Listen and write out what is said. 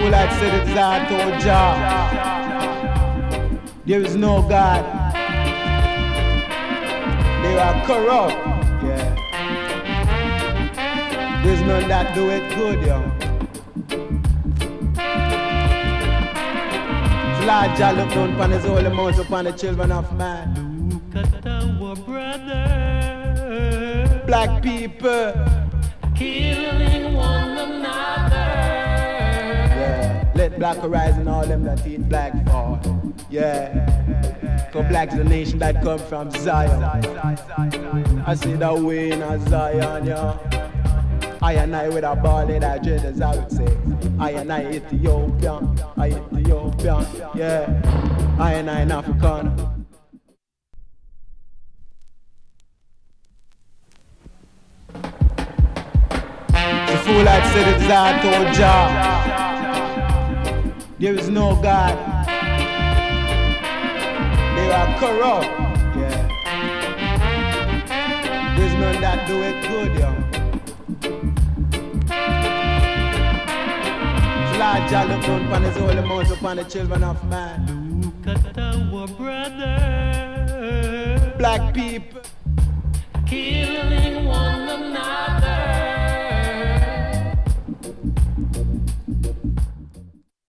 fool that said it's hard to Jah. There is no God. They are corrupt. Yeah. There's none that do it good, yo. Lord Jah look down upon his holy mount upon the children of man. Look at our brother. Black people Killing one another. yeah. Let black arise and all them that eat black fall. Yeah. Cause black is the nation that come from Zion. I see the way in a Zion, yeah. I and I with a ball in a dread, as I would say. I and I Ethiopian, yeah. I and I in African. The fool that said it's hard to Jah. There is no God. They are corrupt. Yeah. There's none that do it good, yo. Lord Jah look down upon his holy mount upon the children of man. Look at our brother. Black people Killing